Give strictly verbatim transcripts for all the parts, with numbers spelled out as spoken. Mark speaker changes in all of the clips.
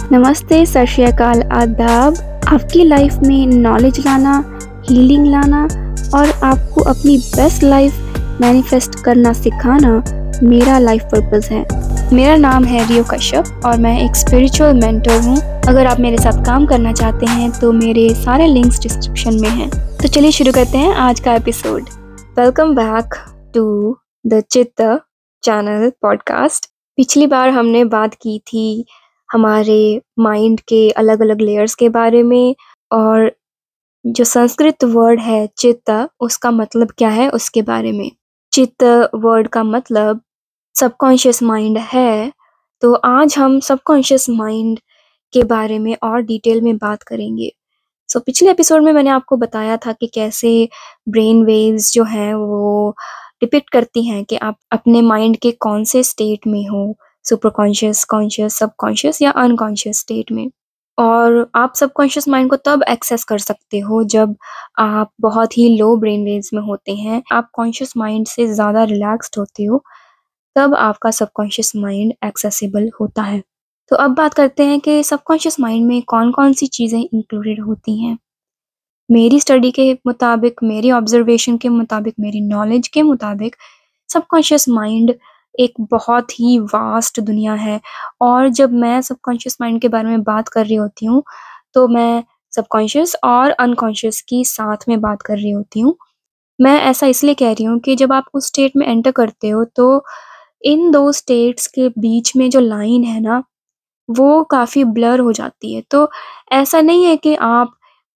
Speaker 1: नमस्ते, सत श्री अकाल, आदाब। आपकी लाइफ में नॉलेज लाना, हीलिंग लाना और आपको अपनी बेस्ट लाइफ मैनिफेस्ट करना सिखाना मेरा लाइफ पर्पस है। मेरा नाम है रियो कश्यप और मैं एक स्पिरिचुअल मेंटर हूँ। अगर आप मेरे साथ काम करना चाहते हैं तो मेरे सारे लिंक्स डिस्क्रिप्शन में हैं। तो चलिए शुरू करते हैं आज का episode. Welcome back to the Chitt channel podcast. पिछली बार हमने बात की थी हमारे माइंड के अलग अलग लेयर्स के बारे में, और जो संस्कृत वर्ड है चित्त, उसका मतलब क्या है उसके बारे में। चित्त वर्ड का मतलब सबकॉन्शियस माइंड है। तो आज हम सबकॉन्शियस माइंड के बारे में और डिटेल में बात करेंगे। सो so, पिछले एपिसोड में मैंने आपको बताया था कि कैसे ब्रेन वेव्स जो हैं वो डिपिक्ट करती हैं कि आप अपने माइंड के कौन से स्टेट में हो, सुपर कॉन्शियस, कॉन्शियस, सबकॉन्शियस या अनकॉन्शियस स्टेट में। और आप सबकॉन्शियस माइंड को तब एक्सेस कर सकते हो जब आप बहुत ही लो ब्रेन वेव्स में होते हैं, आप कॉन्शियस माइंड से ज़्यादा रिलैक्स्ड होते हो, तब आपका सबकॉन्शियस माइंड एक्सेसिबल होता है। तो अब बात करते हैं कि सबकॉन्शियस माइंड में कौन कौन सी चीज़ें इंक्लूडेड होती हैं। मेरी स्टडी के मुताबिक, मेरी ऑब्जर्वेशन के मुताबिक, मेरी नॉलेज के मुताबिक सबकॉन्शियस माइंड एक बहुत ही वास्ट दुनिया है। और जब मैं सबकॉन्शियस माइंड के बारे में बात कर रही होती हूँ तो मैं सबकॉन्शियस और अनकॉन्शियस की साथ में बात कर रही होती हूँ। मैं ऐसा इसलिए कह रही हूँ कि जब आप उस स्टेट में एंटर करते हो तो इन दो स्टेट्स के बीच में जो लाइन है ना, वो काफ़ी ब्लर हो जाती है। तो ऐसा नहीं है कि आप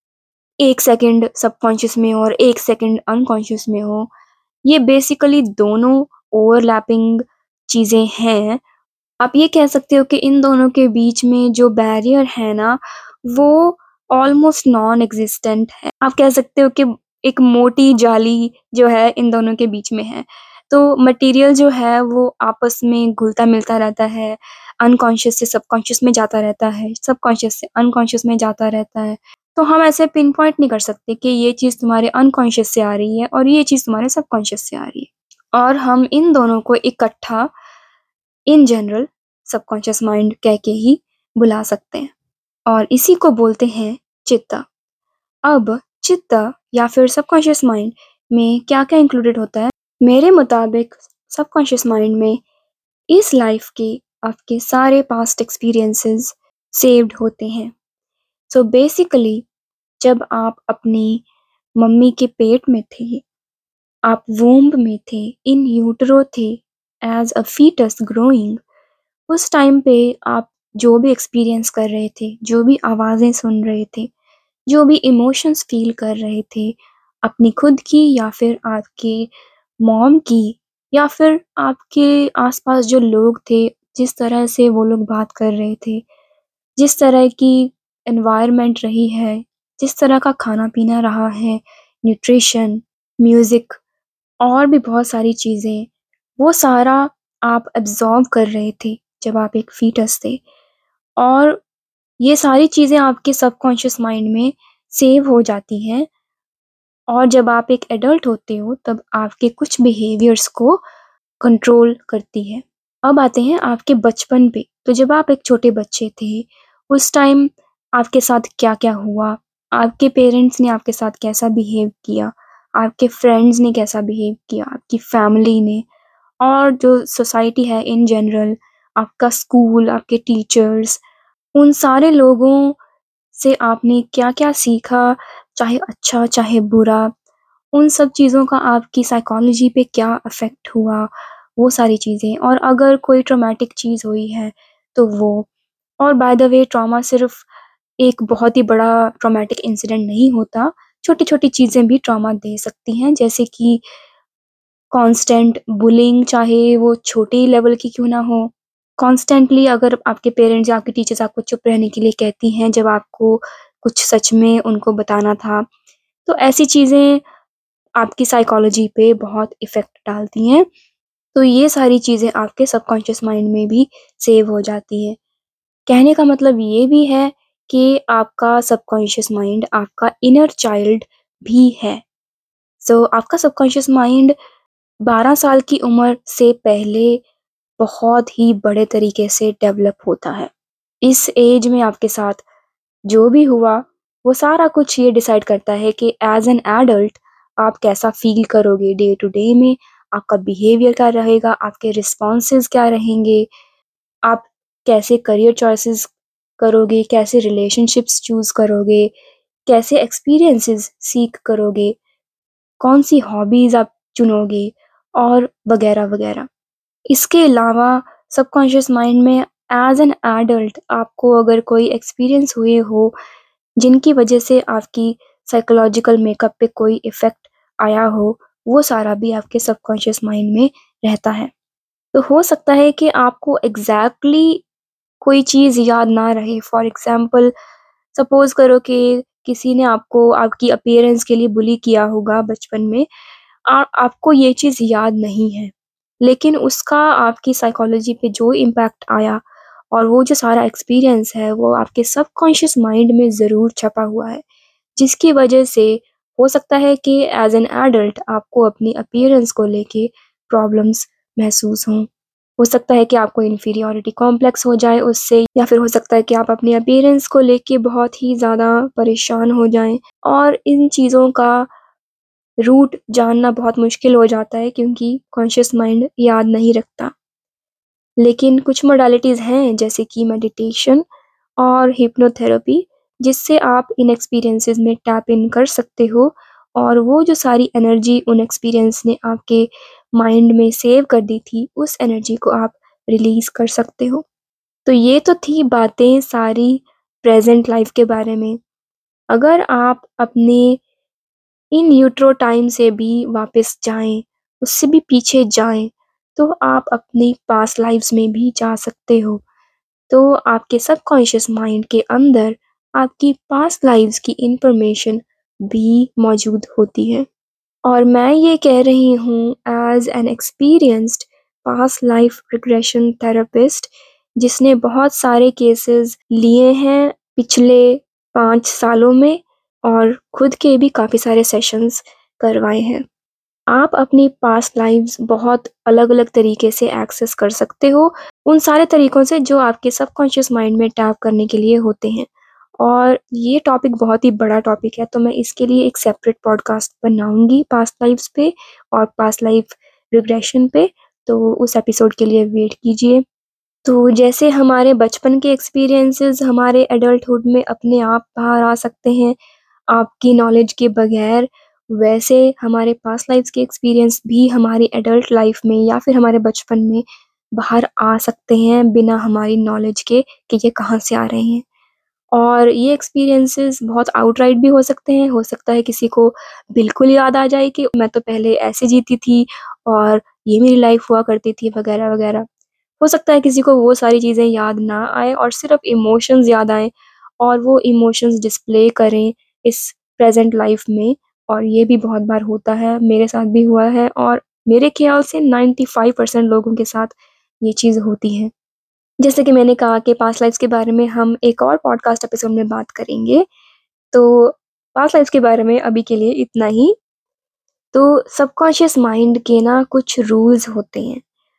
Speaker 1: एक सेकंड सबकॉन्शियस में हो और एक सेकंड अनकॉन्शियस में हो। ये बेसिकली दोनों ओवरलैपिंग चीज़ें हैं। आप ये कह सकते हो कि इन दोनों के बीच में जो बैरियर है ना, वो ऑलमोस्ट नॉन एक्जिस्टेंट है। आप कह सकते हो कि एक मोटी जाली जो है इन दोनों के बीच में है। तो मटेरियल जो है वो आपस में घुलता-मिलता रहता है, अनकॉन्शियस से सबकॉन्शियस में जाता रहता है, सबकॉन्शियस से अनकॉन्शियस में जाता रहता है। तो हम ऐसे पिन पॉइंट नहीं कर सकते कि ये चीज़ तुम्हारे अनकॉन्शियस से आ रही है और ये चीज़ तुम्हारे सबकॉन्शियस से आ रही है। और हम इन दोनों को इकट्ठा इन जनरल सबकॉन्शियस माइंड कह के ही बुला सकते हैं, और इसी को बोलते हैं चित्त। अब चित्त या फिर सबकॉन्शियस माइंड में क्या-क्या इंक्लूडेड होता है? मेरे मुताबिक सबकॉन्शियस माइंड में इस लाइफ के आपके सारे पास्ट एक्सपीरियंसेस सेव्ड होते हैं। सो so बेसिकली जब आप अपनी मम्मी के पेट में थे, आप वूम्ब में थे, इन यूटेरो थे, एज अ फीटस ग्रोइंग, उस टाइम पे आप जो भी एक्सपीरियंस कर रहे थे, जो भी आवाज़ें सुन रहे थे, जो भी इमोशंस फील कर रहे थे, अपनी खुद की या फिर आपके मॉम की या फिर आपके आसपास जो लोग थे, जिस तरह से वो लोग बात कर रहे थे, जिस तरह की एनवायरनमेंट रही है, जिस तरह का खाना-पीना रहा है, न्यूट्रिशन, म्यूज़िक और भी बहुत सारी चीज़ें, वो सारा आप एब्ज़ॉर्ब कर रहे थे जब आप एक फ़ीटस थे। और ये सारी चीज़ें आपके सबकॉन्शियस माइंड में सेव हो जाती हैं, और जब आप एक एडल्ट होते हो तब आपके कुछ बिहेवियर्स को कंट्रोल करती है। अब आते हैं आपके बचपन पे। तो जब आप एक छोटे बच्चे थे, उस टाइम आपके साथ क्या-क्या हुआ? आपके पेरेंट्स ने आपके साथ कैसा बिहेव किया? आपके फ्रेंड्स ने कैसा बिहेव किया? आपकी फैमिली ने, और जो सोसाइटी है इन जनरल, आपका स्कूल, आपके टीचर्स, उन सारे लोगों से आपने क्या-क्या सीखा, चाहे अच्छा, चाहे बुरा? उन सब चीज़ों का आपकी साइकोलॉजी पे क्या इफ़ेक्ट हुआ, वो सारी चीज़ें। और अगर कोई ट्रॉमेटिक चीज़ हुई है, तो वो। और बाय द वे ट्रॉमा सिर्फ़ एक बहुत ही बड़ा ट्रॉमेटिक इंसिडेंट नहीं होता, छोटी-छोटी चीज़ें भी ट्रॉमा दे सकती हैं, जैसे कि कॉन्स्टेंट बुलिंग, चाहे वो छोटे लेवल की क्यों ना हो। कॉन्स्टेंटली अगर आपके पेरेंट्स या आपके टीचर्स आपको चुप रहने के लिए कहती हैं, जब आपको कुछ सच में उनको बताना था, तो ऐसी चीज़ें आपकी साइकोलॉजी पे बहुत इफ़ेक्ट डालती हैं। तो ये सारी चीज़ें आपके सबकॉन्शियस माइंड में भी सेव हो जाती हैं। कहने का मतलब ये भी है कि आपका सबकॉन्शियस माइंड आपका इनर चाइल्ड भी है। सो so, आपका सबकॉन्शियस माइंड बारह साल की उम्र से पहले बहुत ही बड़े तरीके से डेवलप होता है। इस एज में आपके साथ जो भी हुआ, वो सारा कुछ ये डिसाइड करता है कि एज़ एन एडल्ट आप कैसा फ़ील करोगे डे टू डे में, आपका बिहेवियर क्या रहेगा, आपके रिस्पॉन्सेज़ क्या रहेंगे, आप कैसे करियर चॉइसेस करोगे, कैसे रिलेशनशिप्स चूज़ करोगे, कैसे एक्सपीरियंसेस सीक करोगे, कौन-सी हॉबीज़ आप चुनोगे और वगैरह-वगैरह। इसके अलावा सबकॉन्शियस माइंड में एज़ एन एडल्ट आपको अगर कोई एक्सपीरियंस हुए हो, जिनकी वजह से आपकी साइकोलॉजिकल मेकअप पे कोई इफ़ेक्ट आया हो, वो सारा भी आपके सबकॉन्शियस माइंड में रहता है। तो हो सकता है कि आपको एग्ज़ैक्टली कोई चीज़ याद ना रहे। फॉर एग्ज़ाम्पल सपोज़ करो कि किसी ने आपको आपकी अपीयरेंस के लिए बुली किया होगा बचपन में, आ आपको ये चीज़ याद नहीं है, लेकिन उसका आपकी साइकोलॉजी पे जो इम्पैक्ट आया और वो जो सारा एक्सपीरियंस है, वो आपके सबकॉन्शियस माइंड में ज़रूर छपा हुआ है, जिसकी वजह से हो सकता है कि एज़ एन एडल्ट आपको अपनी अपीयरेंस को लेके प्रॉब्लम्स महसूस हों। हो सकता है कि आपको इन्फीरियॉरिटी कॉम्प्लेक्स हो जाए उससे, या फिर हो सकता है कि आप अपनी अपीयरेंस को लेके बहुत ही ज़्यादा परेशान हो जाएँ, और इन चीज़ों का रूट जानना बहुत मुश्किल हो जाता है क्योंकि कॉन्शियस माइंड याद नहीं रखता। लेकिन कुछ मोडालिटीज़ हैं जैसे कि मेडिटेशन और हिप्नोथेरेपी, जिससे आप इन एक्सपीरियंसेस में टैप इन कर सकते हो और वो जो सारी एनर्जी उन एक्सपीरियंस ने आपके माइंड में सेव कर दी थी, उस एनर्जी को आप रिलीज़ कर सकते हो। तो ये तो थी बातें सारी प्रेज़ेंट लाइफ़ के बारे में। अगर आप अपने इन यूट्रो टाइम से भी वापस जाएँ, उससे भी पीछे जाएँ, तो आप अपनी पास्ट लाइफ़्स में भी जा सकते हो। तो आपके सबकॉन्शियस माइंड के अंदर आपकी पास्ट लाइफ़्स की इन्फॉर्मेशन भी मौजूद होती है। और मैं ये कह रही हूँ as an experienced past life regression therapist, जिसने बहुत सारे केसेज़ लिए हैं पिछले पाँच सालों में और खुद के भी काफ़ी सारे सेशंस करवाए हैं। आप अपनी पास्ट लाइव्स बहुत अलग-अलग तरीके से एक्सेस कर सकते हो, उन सारे तरीकों से जो आपके सबकॉन्शियस माइंड में टैप करने के लिए होते हैं। और ये टॉपिक बहुत ही बड़ा टॉपिक है, तो मैं इसके लिए एक सेपरेट पॉडकास्ट बनाऊँगी पास्ट लाइव्स पे और पास्ट लाइफ रिग्रेशन पे, तो उस एपिसोड के लिए वेट कीजिए। तो जैसे हमारे बचपन के एक्सपीरियंसेस हमारे एडल्टहुड में अपने आप बाहर आ सकते हैं, आपकी नॉलेज के बगैर, वैसे हमारे पास्ट लाइफ़्स के एक्सपीरियंस भी हमारी एडल्ट लाइफ़ में या फिर हमारे बचपन में बाहर आ सकते हैं बिना हमारी नॉलेज के कि ये कहाँ से आ रहे हैं। और ये एक्सपीरियंसेस बहुत आउटराइट भी हो सकते हैं, हो सकता है किसी को बिल्कुल याद आ जाए कि मैं तो पहले ऐसे जीती थी और ये मेरी लाइफ़ हुआ करती थी वगैरह-वगैरह। हो सकता है किसी को वो सारी चीज़ें याद ना आएँ और सिर्फ़ इमोशंस याद आएँ और वो इमोशंस डिस्प्ले करें इस प्रेज़ेंट लाइफ़ में, और ये भी बहुत बार होता है, मेरे साथ भी हुआ है और मेरे ख़्याल से नाइंटी फ़ाइव परसेंट लोगों के साथ ये चीज़ होती है। जैसे कि मैंने कहा कि पास्ट लाइफ़्स के बारे में हम एक और पॉडकास्ट एपिसोड में बात करेंगे, तो पास्ट लाइफ़्स के बारे में अभी के लिए इतना ही। तो सबकॉन्शियस माइंड के ना कुछ रूल्स होते हैं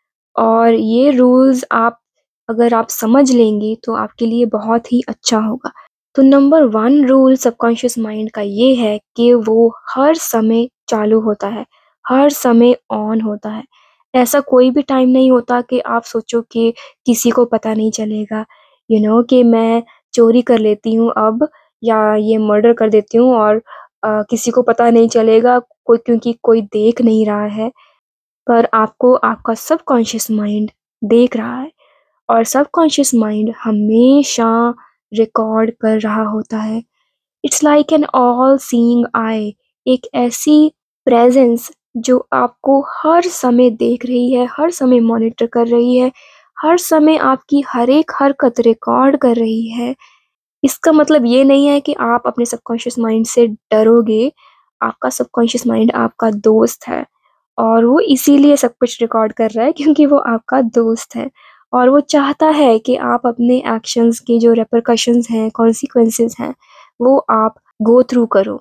Speaker 1: और ये रूल्स आप अगर आप समझ लेंगे तो आपके लिए बहुत ही अच्छा होगा। तो number one rule subconscious mind का ये है कि वो हर समय चालू होता है, हर समय ऑन होता है। ऐसा कोई भी टाइम नहीं होता कि आप सोचो कि किसी को पता नहीं चलेगा, यू नो कि मैं चोरी कर लेती हूँ अब, या ये मर्डर कर देती हूँ और अ, किसी को पता नहीं चलेगा, कोई क्योंकि कोई देख नहीं रहा है। पर आपको आपका सबकॉन्शियस माइंड देख रहा है और सबकॉन्शियस माइंड हमेशा रिकॉर्ड कर रहा होता है। It's like an all seeing eye, एक ऐसी प्रेजेंस जो आपको हर समय देख रही है, हर समय मॉनिटर कर रही है, हर समय आपकी हर एक हरकत रिकॉर्ड कर रही है। इसका मतलब ये नहीं है कि आप अपने सबकॉन्शियस माइंड से डरोगे, आपका सबकॉन्शियस माइंड आपका दोस्त है और वो इसीलिए सब कुछ रिकॉर्ड कर रहा है क्योंकि वो आपका दोस्त है और वो चाहता है कि आप अपने एक्शंस के जो रिपरकशंस हैं, कॉन्सिक्वेंसेस हैं, वो आप गो थ्रू करो।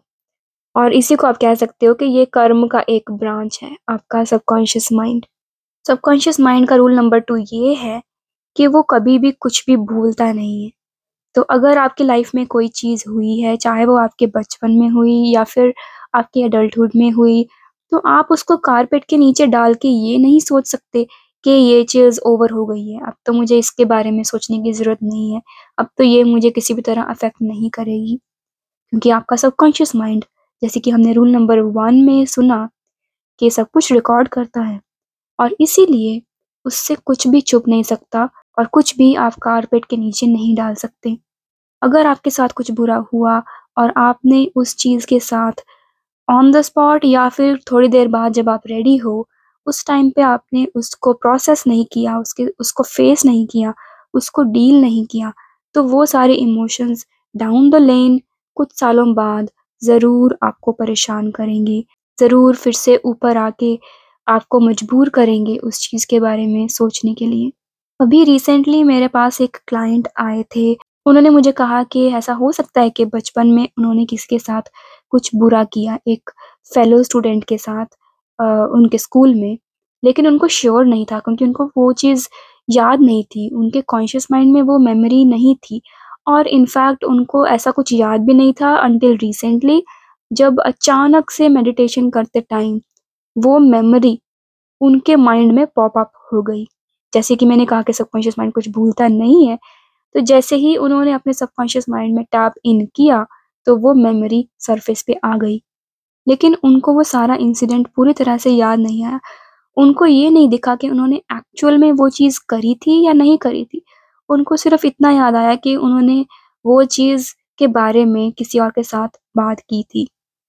Speaker 1: और इसी को आप कह सकते हो कि ये कर्म का एक ब्रांच है, आपका सबकॉन्शियस माइंड। सबकॉन्शियस माइंड का रूल नंबर टू ये है कि वो कभी भी कुछ भी भूलता नहीं है। तो अगर आपकी लाइफ में कोई चीज़ हुई है, चाहे वो आपके बचपन में हुई या फिर आपके एडल्टहुड में हुई, तो आप उसको कारपेट के नीचे डाल के ये नहीं सोच सकते कि ये चीज़ ओवर हो गई है, अब तो मुझे इसके बारे में सोचने की ज़रूरत नहीं है, अब तो ये मुझे किसी भी तरह अफ़ेक्ट नहीं करेगी। क्योंकि आपका सबकॉन्शियस माइंड, जैसे कि हमने रूल नंबर वन में सुना, कि सब कुछ रिकॉर्ड करता है और इसीलिए उससे कुछ भी छुप नहीं सकता और कुछ भी आप कारपेट के नीचे नहीं डाल सकते। अगर आपके साथ कुछ बुरा हुआ और आपने उस चीज़ के साथ ऑन द स्पॉट या फिर थोड़ी देर बाद जब आप रेडी हो, उस टाइम पे आपने उसको प्रोसेस नहीं किया, उसके उसको फेस नहीं किया, उसको डील नहीं किया, तो वो सारे इमोशंस डाउन द लेन कुछ सालों बाद ज़रूर आपको परेशान करेंगे, ज़रूर फिर से ऊपर आके आपको मजबूर करेंगे उस चीज़ के बारे में सोचने के लिए। अभी रिसेंटली मेरे पास एक क्लाइंट आए थे, उन्होंने मुझे कहा कि ऐसा हो सकता है कि बचपन में उन्होंने किसी के साथ कुछ बुरा किया, एक फेलो स्टूडेंट के साथ अ, उनके स्कूल में, लेकिन उनको श्योर नहीं था क्योंकि उनको वो चीज़ याद नहीं थी, उनके कॉन्शियस माइंड में वो मेमोरी नहीं थी और इनफैक्ट उनको ऐसा कुछ याद भी नहीं था अंटिल रिसेंटली, जब अचानक से मेडिटेशन करते टाइम वो मेमोरी उनके माइंड में पॉप अप हो गई। जैसे कि मैंने कहा कि सबकॉन्शियस माइंड कुछ भूलता नहीं है, तो जैसे ही उन्होंने अपने सबकॉन्शियस माइंड में टैप इन किया, तो वो मेमोरी सरफेस पे आ गई। लेकिन उनको वो सारा इंसिडेंट पूरी तरह से याद नहीं आया। उनको ये नहीं दिखा कि उन्होंने एक्चुअल में वो चीज़ करी थी या नहीं करी थी। उनको सिर्फ़ इतना याद आया कि उन्होंने वो चीज़ के बारे में किसी और के साथ बात की थी।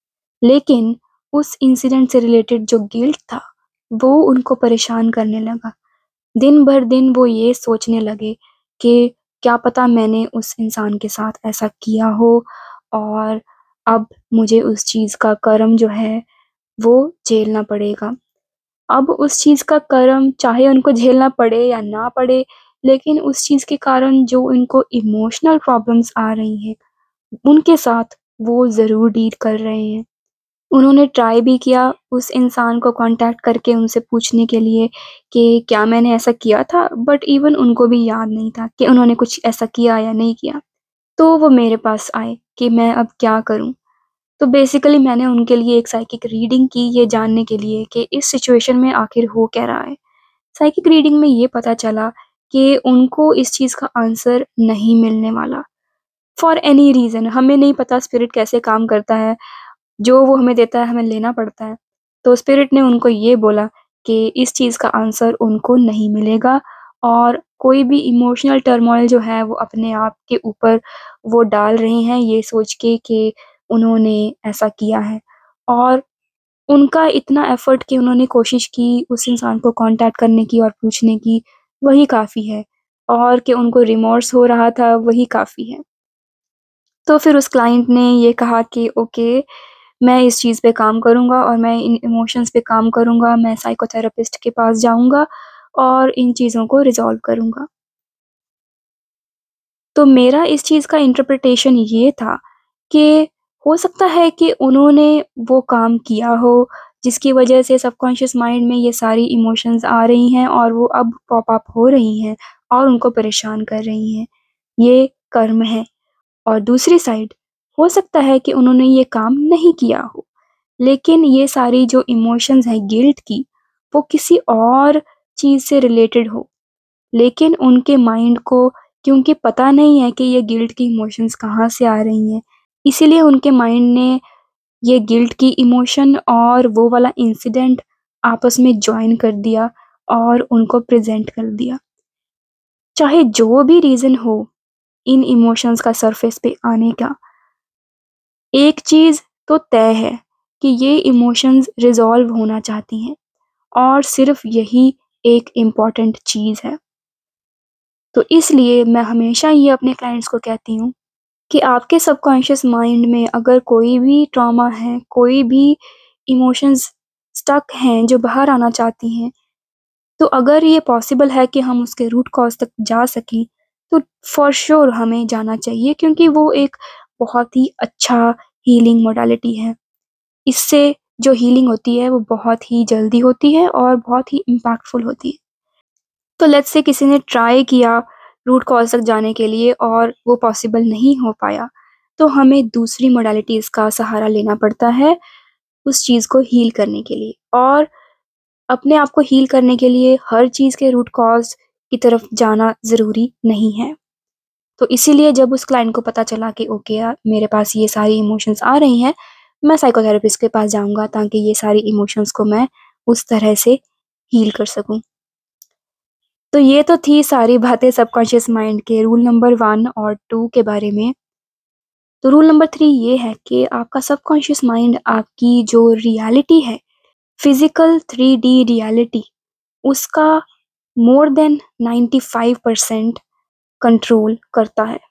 Speaker 1: लेकिन उस इंसिडेंट से रिलेटेड जो गिल्ट था, वो उनको परेशान करने लगा। दिन भर दिन वो ये सोचने लगे कि क्या पता मैंने उस इंसान के साथ ऐसा किया हो और अब मुझे उस चीज़ का कर्म जो है वो झेलना पड़ेगा। अब उस चीज़ का कर्म चाहे उनको झेलना पड़े या ना पड़े, लेकिन उस चीज़ के कारण जो उनको इमोशनल प्रॉब्लम्स आ रही हैं, उनके साथ वो ज़रूर डील कर रहे हैं। उन्होंने ट्राई भी किया उस इंसान को कॉन्टैक्ट करके उनसे पूछने के लिए कि क्या मैंने ऐसा किया था? बट इवन उनको भी याद नहीं था कि उन्होंने कुछ ऐसा किया या नहीं किया। तो वो मेरे पास आए कि मैं अब क्या करूँ? तो बेसिकली मैंने उनके लिए एक साइकिक रीडिंग की ये जानने के लिए कि इस सिचुएशन में आखिर हो क्या रहा है। साइकिक रीडिंग में ये पता चला कि उनको इस चीज़ का आंसर नहीं मिलने वाला। फॉर एनी रीज़न हमें नहीं पता स्पिरिट कैसे काम करता है। जो वो हमें देता है हमें लेना पड़ता है। तो स्पिरिट ने उनको ये बोला कि इस चीज़ का आंसर उनको नहीं मिलेगा और कोई भी इमोशनल टर्मॉइल जो है वो अपने आप के ऊपर वो डाल रहे हैं ये सोच के कि उन्होंने ऐसा किया है। और उनका इतना एफ़र्ट कि उन्होंने कोशिश की उस इंसान को कॉन्टैक्ट करने की और पूछने की, वही काफ़ी है और कि उनको रिमॉर्स हो रहा था वही काफ़ी है। तो फिर उस क्लाइंट ने ये कहा कि ओके, मैं इस चीज़ पे काम करूँगा और मैं इन इमोशंस पे काम करूँगा, मैं साइकोथेरेपिस्ट के पास जाऊँगा और इन चीज़ों को रिज़ॉल्व करूँगा। तो मेरा इस चीज़ का इंटरप्रिटेशन ये था कि हो सकता है कि उन्होंने वो काम किया हो, जिसकी वजह से सबकॉन्शियस माइंड में ये सारी इमोशंस आ रही हैं और वो अब पॉप अप हो रही हैं और उनको परेशान कर रही हैं। ये कर्म है। और दूसरी साइड हो सकता है कि उन्होंने ये काम नहीं किया हो, लेकिन ये सारी जो इमोशंस हैं गिल्ट की, वो किसी और चीज़ से रिलेटेड हो, लेकिन उनके माइंड को क्योंकि पता नहीं है कि ये गिल्ट की इमोशंस कहाँ से आ रही हैं, इसीलिए उनके माइंड ने ये गिल्ट की इमोशन और वो वाला इंसिडेंट आपस में जॉइन कर दिया और उनको प्रेज़ेंट कर दिया। चाहे जो भी रीज़न हो इन इमोशंस का सरफेस पे आने का, एक चीज़ तो तय है कि ये इमोशंस रिज़ॉल्व होना चाहती हैं और सिर्फ़ यही एक इम्पोर्टेंट चीज़ है। तो इसलिए मैं हमेशा ये अपने क्लाइंट्स को कहती हूँ कि आपके सबकॉन्शियस माइंड में अगर कोई भी ट्रॉमा है, कोई भी इमोशंस स्टक हैं जो बाहर आना चाहती हैं, तो अगर ये पॉसिबल है कि हम उसके रूट कॉज़ तक जा सकें, तो फ़ॉर श्योर हमें जाना चाहिए क्योंकि वो एक बहुत ही अच्छा हीलिंग मोडालिटी है। इससे जो हीलिंग होती है वो बहुत ही जल्दी होती है और बहुत ही इम्पैक्टफुल होती है। तो लेट्स से किसी ने ट्राई किया रूट कॉज़ तक जाने के लिए और वो पॉसिबल नहीं हो पाया, तो हमें दूसरी मोडालिटीज़ का सहारा लेना पड़ता है उस चीज़ को हील करने के लिए। और अपने आप को हील करने के लिए हर चीज़ के रूट कॉज़ की तरफ जाना ज़रूरी नहीं है। तो इसीलिए जब उस क्लाइंट को पता चला कि ओके यार, मेरे पास ये सारी इमोशंस आ रही हैं, मैं साइकोथेरेपिस्ट के पास जाऊँगा ताकि ये सारी इमोशंस को मैं उस तरह से हील कर सकूँ। तो ये तो थी सारी बातें सबकॉन्शियस माइंड के रूल नंबर वन और टू के बारे में। तो रूल नंबर थ्री ये है कि आपका सबकॉन्शियस माइंड आपकी जो रियलिटी है, फिज़िकल थ्री डी रियलिटी, उसका more than ninety five percent control करता है।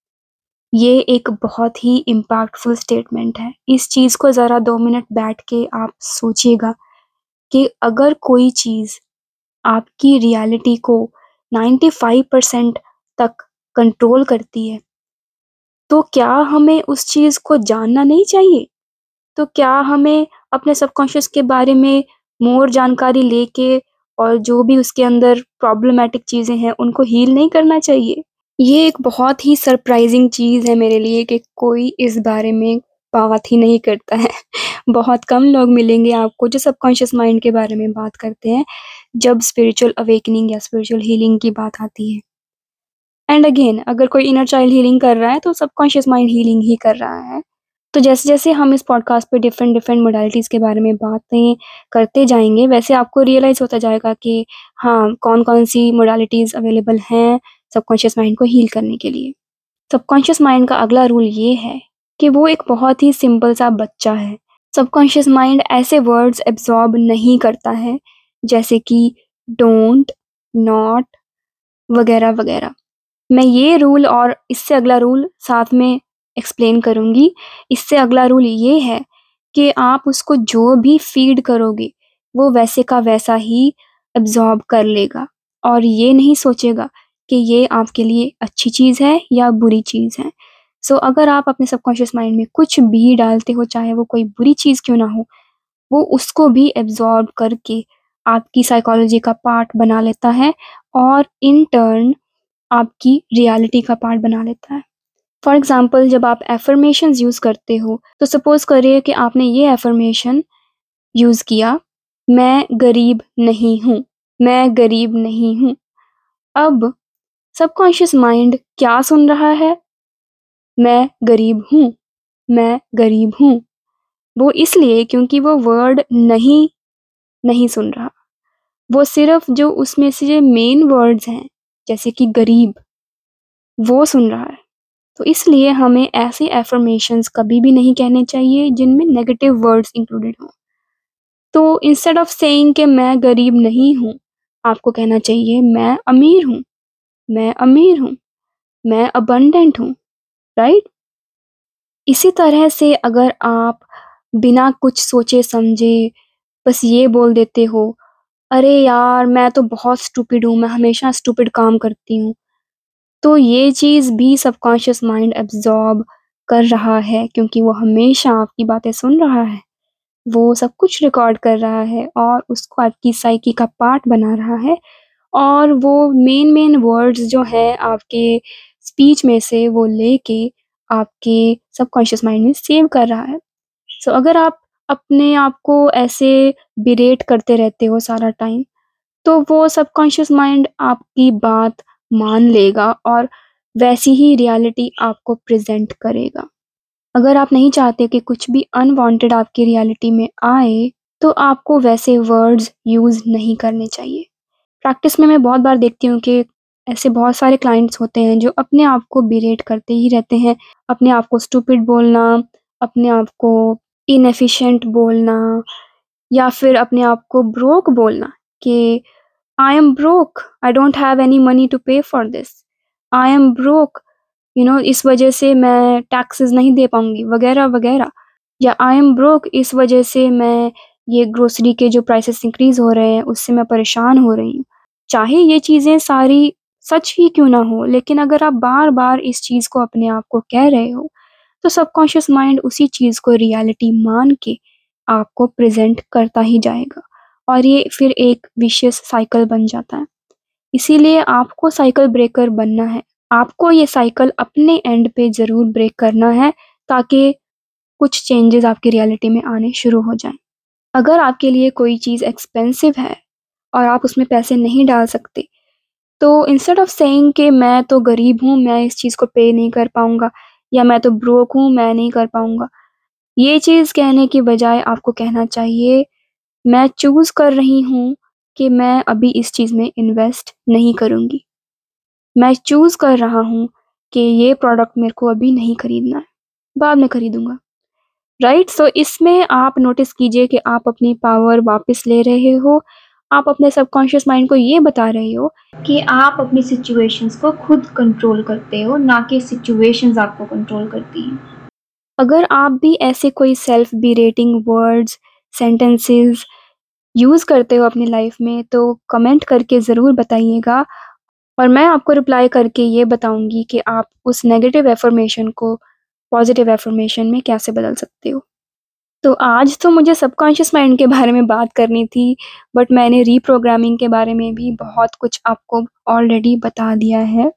Speaker 1: ये एक बहुत ही इम्पैक्टफुल स्टेटमेंट है। इस चीज़ को ज़रा दो मिनट बैठ के आप सोचिएगा कि अगर कोई चीज़ आपकी रियलिटी को नाइंटी फाइव परसेंट तक कंट्रोल करती है, तो क्या हमें उस चीज़ को जानना नहीं चाहिए? तो क्या हमें अपने सबकॉन्शियस के बारे में मोर जानकारी लेके और जो भी उसके अंदर प्रॉब्लमैटिक चीज़ें हैं, उनको हील नहीं करना चाहिए? ये एक बहुत ही सरप्राइज़िंग चीज़ है मेरे लिए कि कोई इस बारे में बात ही नहीं करता है। बहुत कम लोग मिलेंगे आपको जो सबकॉन्शियस माइंड के बारे में बात करते हैं, जब स्पिरिचुअल अवेकनिंग या स्पिरिचुअल हीलिंग की बात आती है। एंड अगेन अगर कोई इनर चाइल्ड हीलिंग कर रहा है, तो सबकॉन्शियस माइंड हीलिंग ही कर रहा है। तो जैसे-जैसे हम इस पॉडकास्ट पे डिफरेंट डिफरेंट मोडालिटीज़ के बारे में बातें करते जाएँगे, वैसे आपको रियलाइज़ होता जाएगा कि हाँ, कौन-कौन सी मोडालिटीज़ अवेलेबल हैं सबकॉन्शियस माइंड को हील करने के लिए। सबकॉन्शियस माइंड का अगला रूल ये है कि वो एक बहुत ही सिंपल सा बच्चा है। सबकॉन्शियस माइंड ऐसे वर्ड्स एब्ज़ॉर्ब नहीं करता है, जैसे कि डोंट, नॉट वगैरह-वगैरह। मैं ये रूल और इससे अगला रूल साथ में एक्सप्लेन करूँगी। इससे अगला रूल ये है कि आप उसको जो भी फ़ीड करोगे, वो वैसे का वैसा ही एब्ज़ॉर्ब कर लेगा और ये नहीं सोचेगा कि ये आपके लिए अच्छी चीज़ है या बुरी चीज़ है। सो अगर आप अपने सबकॉन्शियस माइंड में कुछ भी डालते हो, चाहे वो कोई बुरी चीज़ क्यों ना हो, वो उसको भी एब्ज़ॉर्ब करके आपकी साइकोलॉजी का पार्ट बना लेता है और इन टर्न आपकी रियलिटी का पार्ट बना लेता है। फॉर एग्ज़ाम्पल जब आप अफ़र्मेशंस यूज़ करते हो, तो सपोज़ करिए कि आपने ये अफ़र्मेशन यूज़ किया, मैं गरीब नहीं हूँ, मैं गरीब नहीं हूँ। अब सबकॉन्शियस माइंड क्या सुन रहा है? मैं गरीब हूँ, मैं गरीब हूँ। वो इसलिए क्योंकि वो वर्ड नहीं, नहीं सुन रहा। वो सिर्फ़ जो उसमें से जो मेन वर्ड्स हैं, जैसे कि गरीब, वो सुन रहा है। तो इसलिए हमें ऐसे अफ़र्मेशंस कभी भी नहीं कहने चाहिए जिनमें नेगेटिव वर्ड्स इंक्लूडेड हों। तो इंस्टेड ऑफ सेइंग कि मैं गरीब नहीं हूँ, आपको कहना चाहिए मैं अमीर हूँ, मैं अमीर हूँ, मैं अबंडेंट हूँ, राइट? इसी तरह से अगर आप बिना कुछ सोचे-समझे बस ये बोल देते हो, "अरे यार! मैं तो बहुत स्टूपिड हूँ, मैं हमेशा स्टूपिड काम करती हूँ।" तो ये चीज़ भी सबकॉन्शियस माइंड एब्ज़ॉर्ब कर रहा है क्योंकि वो हमेशा आपकी बातें सुन रहा है। वो सब कुछ रिकॉर्ड कर रहा है और उसको आपकी साइकी का पार्ट बना रहा है और वो मेन-मेन वर्ड्स जो हैं आपके स्पीच में से वो लेके आपके सबकॉन्शियस माइंड में सेव कर रहा है। सो अगर आप अपने आप को ऐसे बिरेट करते रहते हो सारा टाइम, तो वो सबकॉन्शियस माइंड आपकी बात मान लेगा और वैसी ही रियलिटी आपको प्रेज़ेंट करेगा। अगर आप नहीं चाहते कि कुछ भी अनवांटेड आपकी रियलिटी में आए, तो आपको वैसे वर्ड्स यूज़ नहीं करने चाहिए। प्रैक्टिस में मैं बहुत बार देखती हूँ कि ऐसे बहुत सारे क्लाइंट्स होते हैं जो अपने आप को बिरेट करते ही रहते हैं। अपने आप को स्टूपिड बोलना, अपने आप को इनएफिशिएंट बोलना या फिर अपने आप को ब्रोक बोलना कि I am broke, I don't have any money to pay for this. I am broke, you know इस वजह से मैं टैक्सेस नहीं दे पाऊँगी वगैरह-वगैरह। या आई एम ब्रोक इस वजह से मैं ये ग्रोसरी के जो प्राइसेस इंक्रीज़ हो रहे हैं उससे मैं परेशान हो रही हूँ। चाहे ये चीज़ें सारी सच ही क्यों ना हो, लेकिन अगर आप बार-बार इस चीज़ को अपने आप को कह रहे हो, तो सबकॉन्शियस माइंड उसी चीज़ को रियलिटी मान के आपको प्रेज़ेंट करता ही जाएगा और ये फिर एक विशियस साइकिल बन जाता है। इसीलिए आपको साइकिल ब्रेकर बनना है। आपको ये साइकिल अपने एंड पे ज़रूर ब्रेक करना है ताकि कुछ चेंजेस आपकी रियलिटी में आने शुरू हो जाएँ। अगर आपके लिए कोई चीज़ एक्सपेंसिव है और आप उसमें पैसे नहीं डाल सकते, तो इंस्टेड ऑफ सेइंग कि मैं तो गरीब हूँ, मैं इस चीज़ को पे नहीं कर पाऊँगा या मैं तो ब्रोक हूँ, मैं नहीं कर पाऊँगा। ये चीज़ कहने की बजाय आपको कहना चाहिए, मैं चूज़ कर रही हूँ कि मैं अभी इस चीज़ में इन्वेस्ट नहीं करूँगी। मैं चूज़ कर रहा हूँ कि ये प्रोडक्ट मेरे को अभी नहीं खरीदना है, बाद में खरीदूँगा। राइट? सो इसमें आप नोटिस कीजिए कि आप अपनी पावर वापस ले रहे हो। आप अपने सबकॉन्शियस माइंड को ये बता रहे हो कि आप अपनी सिचुएशंस को खुद कंट्रोल करते हो, ना कि सिचुएशंस आपको कंट्रोल करती हैं। अगर आप भी ऐसे कोई self berating words, sentences use करते हो अपनी लाइफ में, तो कमेंट करके ज़रूर बताइएगा और मैं आपको रिप्लाई करके ये बताऊँगी कि आप उस नेगेटिव अफ़र्मेशन को पॉज़िटिव अफ़र्मेशन में कैसे बदल सकते हो। तो आज तो मुझे सबकॉन्शियस माइंड के बारे में बात करनी थी, बट मैंने रीप्रोग्रामिंग के बारे में भी बहुत कुछ आपको ऑलरेडी बता दिया है।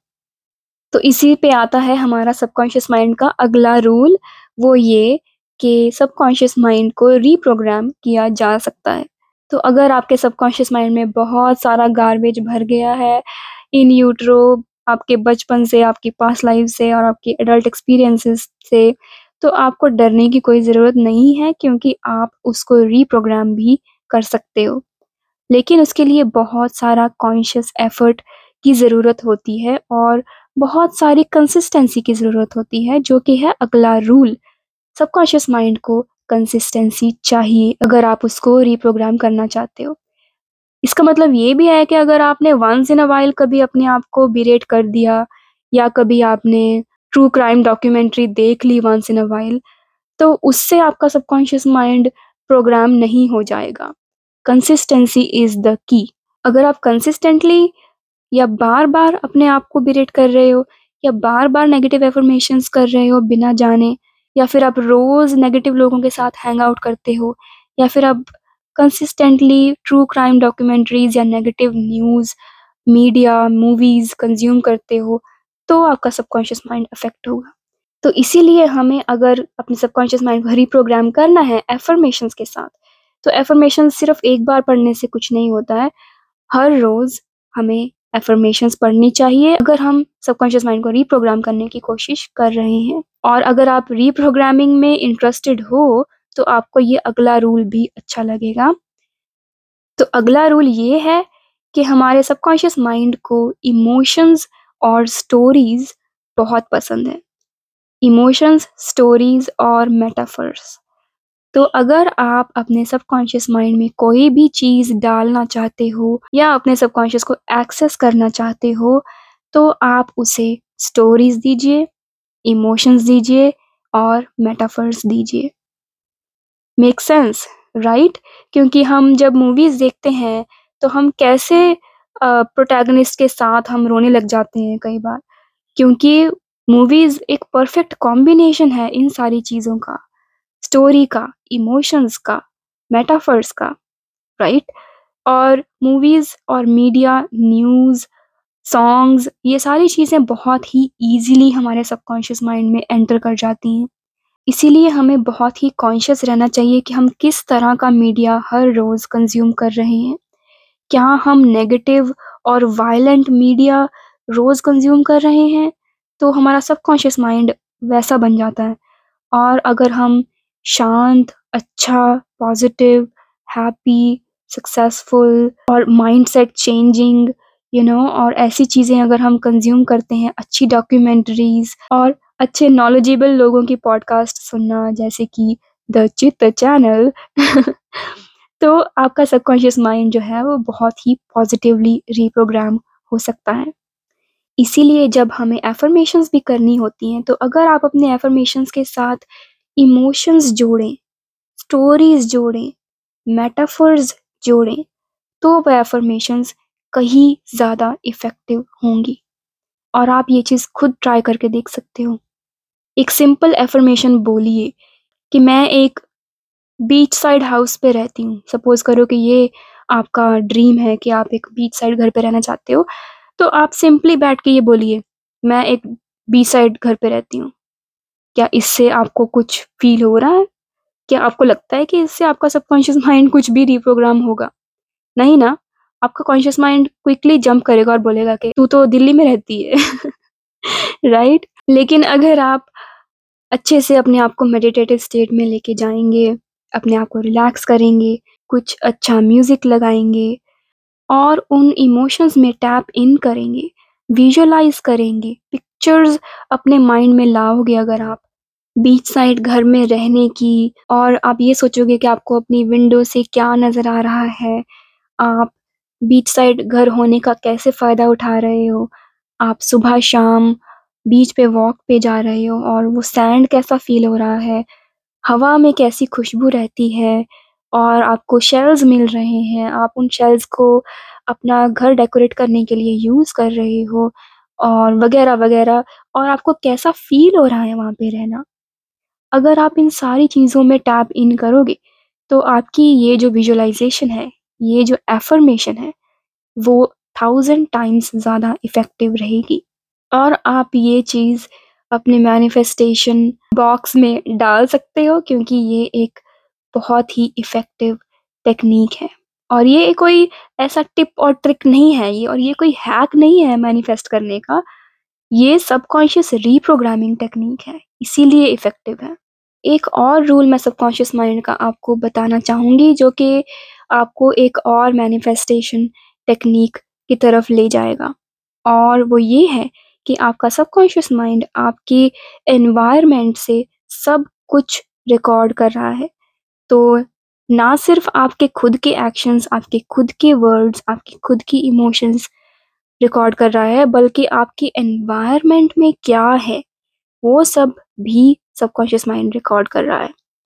Speaker 1: तो इसी पे आता है हमारा सबकॉन्शियस माइंड का अगला रूल, वो ये कि सबकॉन्शियस माइंड को रीप्रोग्राम किया जा सकता है। तो अगर आपके सबकॉन्शियस माइंड में बहुत सारा गार्बेज भर गया है इन यूट्रो, आपके बचपन से, आपकी पास्ट लाइफ से और आपके एडल्ट एक्सपीरियंसेस से, तो आपको डरने की कोई ज़रूरत नहीं है क्योंकि आप उसको रीप्रोग्राम भी कर सकते हो। लेकिन उसके लिए बहुत सारा कॉन्शियस एफर्ट की ज़रूरत होती है और बहुत सारी कंसिस्टेंसी की ज़रूरत होती है, जो कि है अगला रूल। सबकॉन्शियस माइंड को कंसिस्टेंसी चाहिए अगर आप उसको रीप्रोग्राम करना चाहते हो। इसका मतलब ये भी है कि अगर आपने वन्स इन अ व्हाइल कभी अपने आप को बिरेट कर दिया या कभी आपने ट्रू क्राइम डॉक्यूमेंट्री देख ली वन्स इन अ व्हाइल, तो उससे आपका सबकॉन्शियस माइंड प्रोग्राम नहीं हो जाएगा। Consistency is the key. अगर आप कंसिस्टेंटली या बार-बार अपने आप को बिरेट कर रहे हो या बार-बार नेगेटिव अफ़र्मेशंस कर रहे हो बिना जाने, या फिर आप रोज़ नेगेटिव लोगों के साथ हैंग आउट करते हो, या फिर आप कंसिस्टेंटली ट्रू क्राइम डॉक्यूमेंट्रीज़ या negative news, media, movies consume करते हो, तो आपका सबकॉन्शियस माइंड अफ़ेक्ट होगा। तो इसीलिए हमें अगर अपने सबकॉन्शियस माइंड को रीप्रोग्राम करना है अफ़र्मेशंस के साथ, तो अफ़र्मेशंस सिर्फ़ एक बार पढ़ने से कुछ नहीं होता है। हर रोज़ हमें अफ़र्मेशंस पढ़नी चाहिए अगर हम सबकॉन्शियस माइंड को रीप्रोग्राम करने की कोशिश कर रहे हैं। और अगर आप रीप्रोग्रामिंग में इंटरेस्टेड हो, तो आपको ये अगला रूल भी अच्छा लगेगा। तो अगला रूल ये है कि हमारे सबकॉन्शियस माइंड को इमोशंस और स्टोरीज़ बहुत पसंद है। इमोशंस, स्टोरीज़ और मेटाफर्स। तो अगर आप अपने सबकॉन्शियस माइंड में कोई भी चीज़ डालना चाहते हो या अपने सबकॉन्शियस को एक्सेस करना चाहते हो, तो आप उसे स्टोरीज़ दीजिए, इमोशंस दीजिए और मेटाफर्स दीजिए। Make sense, right? क्योंकि हम जब मूवीज़ देखते हैं, तो हम कैसे अ, प्रोटैगनिस्ट के साथ हम रोने लग जाते हैं कई बार, क्योंकि मूवीज़ एक परफेक्ट कॉम्बिनेशन है इन सारी चीज़ों का। स्टोरी का, इमोशंस का, मेटाफर्स का, राइट? और मूवीज़ और मीडिया, न्यूज़, सॉन्ग्स, ये सारी चीज़ें बहुत ही ईज़िली हमारे सबकॉन्शियस माइंड में एंटर कर जाती हैं। इसीलिए हमें बहुत ही कॉन्शियस रहना चाहिए कि हम किस तरह का मीडिया हर रोज़ कंज़्यूम कर रहे हैं। क्या हम नेगेटिव और वायलेंट मीडिया रोज़ कंज़्यूम कर रहे हैं, तो हमारा सबकॉन्शियस माइंड वैसा बन जाता है। और अगर हम शांत, अच्छा, पॉज़िटिव, हैप्पी, सक्सेसफुल और माइंडसेट चेंजिंग, यू नो और ऐसी चीज़ें अगर हम कंज़्यूम करते हैं, अच्छी डॉक्यूमेंटरीज़ और अच्छे नॉलेजेबल लोगों की पॉडकास्ट सुनना जैसे कि द चित चैनल तो आपका सबकॉन्शियस माइंड जो है वो बहुत ही पॉज़िटिवली रीप्रोग्राम हो सकता है। इसीलिए जब हमें अफ़र्मेशंस भी करनी होती हैं, तो अगर आप अपने अफ़र्मेशंस के साथ इमोशंस जोड़ें, स्टोरीज़ जोड़ें, मेटाफर्स जोड़ें, तो वह अफ़र्मेशंस कहीं ज़्यादा इफ़ेक्टिव होंगी। और आप ये चीज़ खुद ट्राई करके देख सकते हो। एक सिंपल अफ़र्मेशन बोलिए कि मैं एक बीच साइड हाउस पे रहती हूँ। सपोज़ करो कि ये आपका ड्रीम है कि आप एक बीच साइड घर पे रहना चाहते हो, तो आप सिंपली बैठ के ये बोलिए, मैं एक बीच साइड घर पे रहती हूँ। क्या इससे आपको कुछ फ़ील हो रहा है? क्या आपको लगता है कि इससे आपका सबकॉन्शियस माइंड कुछ भी रिप्रोग्राम होगा? नहीं ना? आपका कॉन्शियस माइंड क्विकली जंप करेगा और बोलेगा कि तू तो दिल्ली में रहती है। राइट? लेकिन अगर आप अच्छे से अपने आप को मेडिटेटिव स्टेट में लेके जाएँगे, अपने आप को रिलैक्स करेंगे, कुछ अच्छा म्यूज़िक लगाएँगे और उन इमोशंस में टैप इन करेंगे, विजुअलाइज़ करेंगे, पिक्चर्स अपने माइंड में लाओगे अगर आप बीच साइड घर में रहने की और आप ये सोचोगे कि आपको अपनी विंडो से क्या नज़र आ रहा है, आप बीच साइड घर होने का कैसे फ़ायदा उठा रहे हो, आप सुबह-शाम बीच पे वॉक पे जा रहे हो और वो सैंड कैसा फ़ील हो रहा है, हवा में कैसी खुशबू रहती है और आपको शेल्स मिल रहे हैं, आप उन शेल्स को अपना घर डेकोरेट करने के लिए यूज़ कर रहे हो और वगैरह-वगैरह और आपको कैसा फ़ील हो रहा है वहाँ पे रहना। अगर आप इन सारी चीज़ों में टैप इन करोगे, तो आपकी ये जो विजुअलाइज़ेशन है, ये जो अफ़र्मेशन है, वो थाउज़ेंड टाइम्स ज़्यादा इफ़ेक्टिव रहेगी और आप ये चीज़ अपने मैनिफेस्टेशन बॉक्स में डाल सकते हो क्योंकि ये एक बहुत ही इफ़ेक्टिव टेक्नीक है। और ये कोई ऐसा टिप और ट्रिक नहीं है ये और ये कोई हैक नहीं है मैनिफेस्ट करने का, ये सबकॉन्शियस रिप्रोग्रामिंग टेक्नीक है, इसीलिए इफ़ेक्टिव है। एक और रूल मैं सबकॉन्शियस माइंड का आपको बताना चाहूँगी जो कि आपको एक और मैनिफेस्टेशन टेक्नीक की तरफ ले जाएगा और वो ये है कि आपका सबकॉन्शियस माइंड आपके एनवायरनमेंट से सब कुछ रिकॉर्ड कर रहा है। तो ना सिर्फ़ आपके खुद के एक्शंस, आपके खुद के वर्ड्स, आपकी खुद की इमोशंस रिकॉर्ड कर रहा है बल्कि आपकी एनवायरनमेंट में क्या है, वो सब भी सबकॉन्शियस माइंड रिकॉर्ड कर रहा है।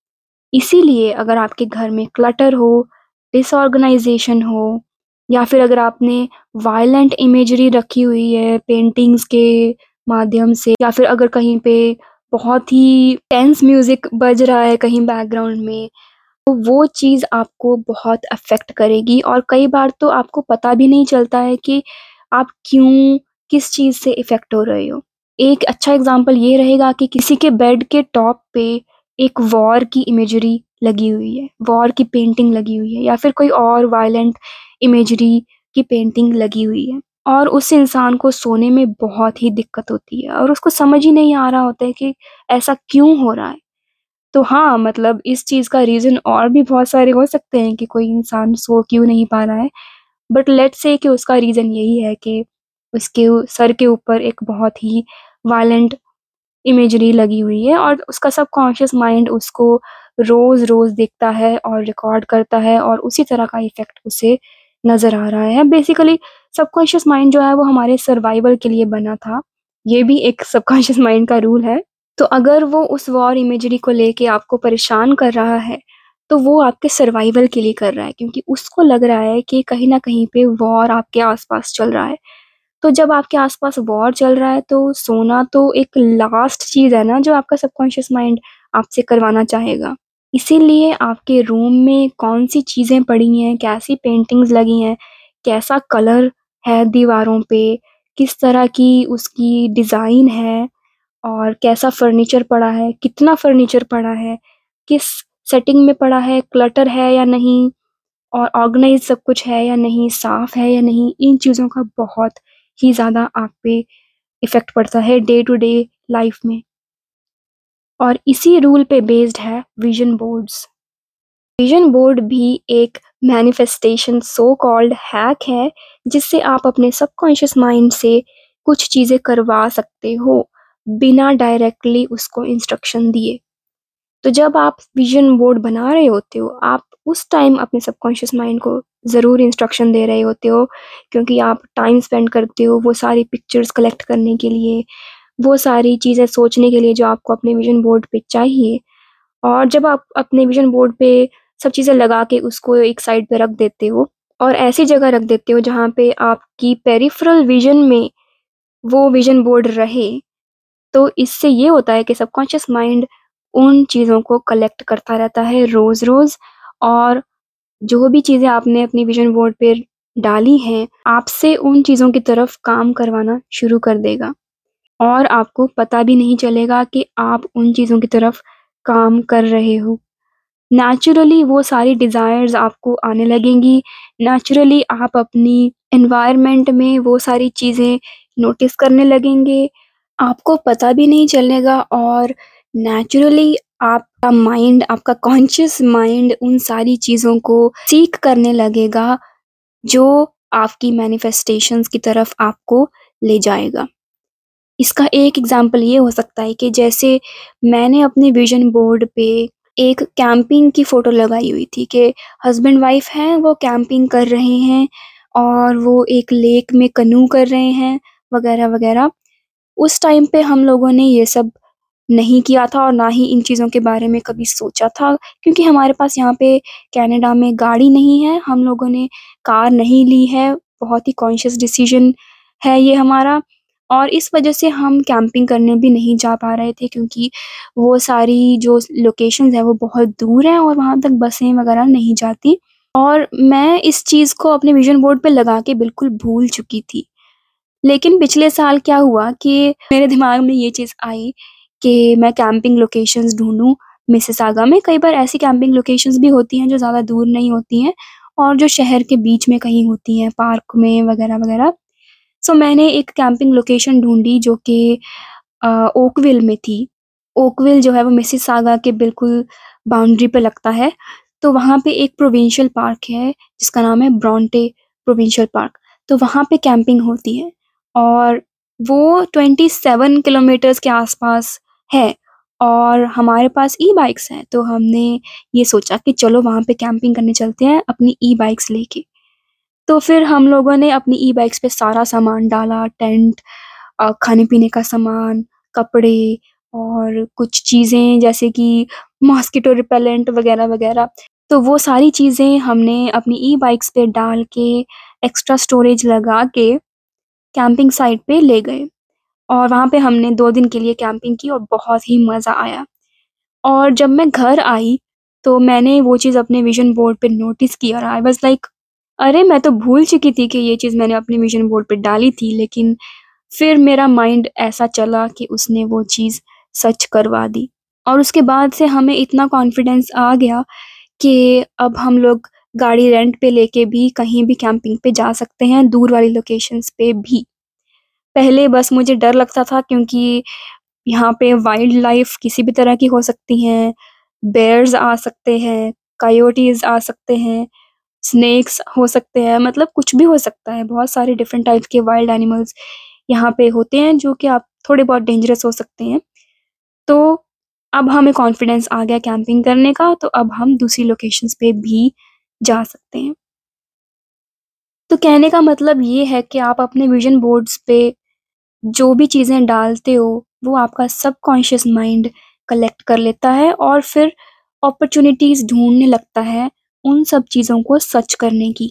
Speaker 1: इसीलिए अगर आपके घर में क्लटर हो, डिसऑर्गनाइज़ेशन हो या फिर अगर आपने वायलेंट इमेजरी रखी हुई है पेंटिंग्स के माध्यम से या फिर अगर कहीं पे बहुत ही टेंस म्यूज़िक बज रहा है कहीं बैकग्राउंड में, तो वो चीज़ आपको बहुत अफ़ेक्ट करेगी और कई बार तो आपको पता भी नहीं चलता है कि आप क्यों, किस चीज़ से इफ़ेक्ट हो रहे हो। एक अच्छा एग्ज़ाम्पल ये रहेगा कि किसी के बेड के टॉप पे एक वॉर की इमेजरी लगी हुई है, वॉर की पेंटिंग लगी हुई है या फिर कोई और वायलेंट इमेजरी की पेंटिंग लगी हुई है और उस इंसान को सोने में बहुत ही दिक्कत होती है और उसको समझ ही नहीं आ रहा होता है कि ऐसा क्यों हो रहा है। तो हाँ, मतलब इस चीज़ का रीज़न और भी बहुत सारे हो सकते हैं कि कोई इंसान सो क्यों नहीं पा रहा है। बट लेट्स से कि उसका रीज़न यही है कि उसके उ सर के ऊपर एक बहुत ही वायलेंट इमेजरी लगी हुई है और उसका सबकॉन्शियस माइंड उसको रोज़-रोज़ देखता है और रिकॉर्ड करता है और उसी तरह का इफ़ेक्ट उसे नज़र आ रहा है। बेसिकली सबकॉन्शियस माइंड जो है वो हमारे सर्वाइवल के लिए बना था। ये भी एक सबकॉन्शियस माइंड का रूल है। तो अगर वो उस वॉर इमेजरी को लेके आपको परेशान कर रहा है, तो वो आपके सर्वाइवल के लिए कर रहा है क्योंकि उसको लग रहा है कि कहीं न कहीं पे वॉर आपके आस-पास चल रहा है। तो जब आपके आस-पास वॉर चल रहा है तो सोना तो एक लास्ट चीज़ है ना जो आपका सबकॉन्शियस माइंड आपसे करवाना चाहेगा। इसीलिए आपके रूम में कौन-सी चीज़ें पड़ी हैं, कैसी पेंटिंग्स लगी हैं, कैसा कलर है दीवारों पे, किस तरह की उसकी डिज़ाइन है और कैसा फर्नीचर पड़ा है, कितना फर्नीचर पड़ा है, किस सेटिंग में पड़ा है, क्लटर है या नहीं और ऑर्गनाइज़ सब कुछ है या नहीं, साफ़ है या नहीं, इन चीज़ों का बहुत ही ज़्यादा आप पे इफ़ेक्ट पड़ता है डे टू डे लाइफ़ में। और इसी रूल पे बेस्ड है विज़न बोर्ड्स। विज़न बोर्ड भी एक मैनिफेस्टेशन सो कॉल्ड हैक है, जिससे आप अपने सबकॉन्शियस माइंड से कुछ चीज़ें करवा सकते हो, बिना डायरेक्टली उसको इंस्ट्रक्शन दिए। तो जब आप विज़न बोर्ड बना रहे होते हो, आप उस टाइम अपने सबकॉन्शियस माइंड को ज़रूर इंस्ट्रक्शन दे रहे होते हो, क्योंकि आप टाइम स्पेंड करते हो वो सारी पिक्चर्स कलेक्ट करने के लिए, वो सारी चीज़ें सोचने के लिए जो आपको अपने विज़न बोर्ड पे चाहिए। और जब आप अपने विज़न बोर्ड पे सब चीज़ें लगा के उसको एक साइड पे रख देते हो और ऐसी जगह रख देते हो जहाँ पे आपकी पेरिफेरल विज़न में वो विज़न बोर्ड रहे, तो इससे ये होता है कि सबकॉन्शियस माइंड उन चीज़ों को कलेक्ट करता रहता है रोज़-रोज़ और जो भी चीज़ें आपने अपनी विज़न बोर्ड पे डाली हैं, आपसे उन चीज़ों की तरफ काम करवाना शुरू कर देगा और आपको पता भी नहीं चलेगा कि आप उन चीज़ों की तरफ काम कर रहे हो। नेचुरली वो सारी डिज़ायर्स आपको आने लगेंगी, नेचुरली आप अपनी एनवायरनमेंट में वो सारी चीज़ें नोटिस करने लगेंगे, आपको पता भी नहीं चलेगा और नेचुरली आपका माइंड, आपका कॉन्शियस माइंड उन सारी चीज़ों को सीक करने लगेगा, जो आपकी मैनिफेस्टेशंस की तरफ आपको ले जाएगा। इसका एक एग्ज़ाम्पल ये हो सकता है कि जैसे मैंने अपने विज़न बोर्ड पे एक कैंपिंग की फ़ोटो लगाई हुई थी कि हस्बैंड वाइफ़ हैं, वो कैंपिंग कर रहे हैं और वो एक लेक में कनू कर रहे हैं, वगैरह-वगैरह। उस टाइम पे हम लोगों ने ये सब नहीं किया था और ना ही इन चीज़ों के बारे में कभी सोचा था क्योंकि हमारे पास यहाँ पे कनाडा में गाड़ी नहीं है, हम लोगों ने कार नहीं ली है, बहुत ही कॉन्शियस डिसीज़न है ये हमारा और इस वजह से हम कैंपिंग करने भी नहीं जा पा रहे थे क्योंकि वो सारी जो लोकेशंस हैं वो बहुत दूर हैं और वहाँ तक बसें वगैरह नहीं जाती और मैं इस चीज़ को अपने विज़न बोर्ड पे लगा के बिल्कुल भूल चुकी थी। लेकिन पिछले साल क्या हुआ कि मेरे दिमाग में ये चीज़ आई कि मैं कैंपिंग लोकेशंस ढूँढूँ मिसिसागा में। कई बार ऐसी कैंपिंग लोकेशंस भी होती हैं जो ज़्यादा दूर नहीं होती हैं और जो शहर के बीच में कहीं होती हैं, पार्क में वगैरह-वगैरह। सो मैंने एक कैंपिंग लोकेशन ढूँढी जो कि अ, ओकविल में थी। ओकविल जो है वो मिसिसागा के बिल्कुल बाउंड्री पे लगता है। तो वहाँ पे एक प्रोविंशियल पार्क है जिसका नाम है ब्रोंटे प्रोविंशियल पार्क। तो वहाँ पे कैंपिंग होती है और वो सत्ताईस किलोमीटर्स के आस-पास है और हमारे पास ई-बाइक्स हैं, तो हमने ये सोचा कि चलो वहाँ पे कैंपिंग करने चलते हैं अपनी ई-बाइक्स लेके। तो फिर हम लोगों ने अपनी ई-बाइक्स पे सारा सामान डाला, टेंट, अ, खाने-पीने का सामान, कपड़े और कुछ चीज़ें जैसे कि मॉस्किटो रिपेलेंट वगैरह-वगैरह। तो वो सारी चीज़ें हमने अपनी ई-बाइक्स पे डाल के, एक्स्ट्रा स्टोरेज लगा के कैंपिंग साइट पे ले गए और वहाँ पे हमने दो दिन के लिए कैंपिंग की और बहुत ही मज़ा आया। और जब मैं घर आई, तो मैंने वो चीज़ अपने विज़न बोर्ड पे नोटिस की और आई वाज़ लाइक अरे! मैं तो भूल चुकी थी कि ये चीज़ मैंने अपने विज़न बोर्ड पे डाली थी, लेकिन फिर मेरा माइंड ऐसा चला कि उसने वो चीज़ सच करवा दी। और उसके बाद से हमें इतना कॉन्फिडेंस आ गया कि अब हम लोग गाड़ी रेंट पे लेके भी कहीं भी कैंपिंग पे जा सकते हैं, दूर वाली लोकेशंस पे भी। पहले बस मुझे डर लगता था क्योंकि यहाँ पे वाइल्ड लाइफ़ किसी भी तरह की हो सकती हैं, बेयर्स आ सकते हैं, कोयोटीज़ आ सकते हैं, स्नेक्स हो सकते हैं, मतलब कुछ भी हो सकता है। बहुत सारे डिफरेंट टाइप्स के वाइल्ड एनिमल्स यहाँ पे होते हैं जो कि आप थोड़े बहुत डेंजरस हो सकते हैं। तो अब हमें कॉन्फिडेंस आ गया कैंपिंग करने का, तो अब हम दूसरी लोकेशंस पे भी जा सकते हैं। तो कहने का मतलब ये है कि आप अपने विज़न बोर्ड्स पे जो भी चीज़ें डालते हो, वो आपका सबकॉन्शियस माइंड कलेक्ट कर लेता है और फिर अपॉर्च्युनिटीज़ ढूँढने लगता है उन सब चीज़ों को सच करने की।